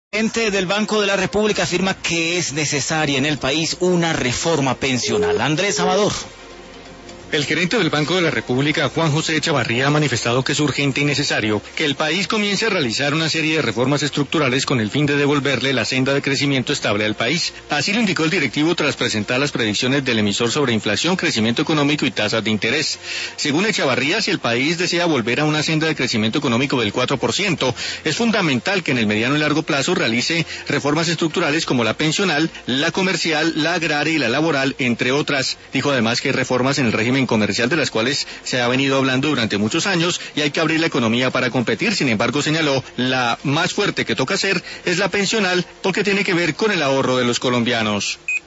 El presidente del Banco de la República afirma que es necesaria en el país una reforma pensional. Andrés Amador. El gerente del Banco de la República, Juan José Echavarría, ha manifestado que es urgente y necesario que el país comience a realizar una serie de reformas estructurales con el fin de devolverle la senda de crecimiento estable al país. Así lo indicó el directivo tras presentar las predicciones del emisor sobre inflación, crecimiento económico y tasas de interés. Según Echavarría, si el país desea volver a una senda de crecimiento económico del 4%, es fundamental que en el mediano y largo plazo realice reformas estructurales como la pensional, la comercial, la agraria y la laboral, entre otras. Dijo además que hay reformas en el régimen comercial de las cuales se ha venido hablando durante muchos años y hay que abrir la economía para competir. Sin embargo, señaló, la más fuerte que toca hacer es la pensional porque tiene que ver con el ahorro de los colombianos.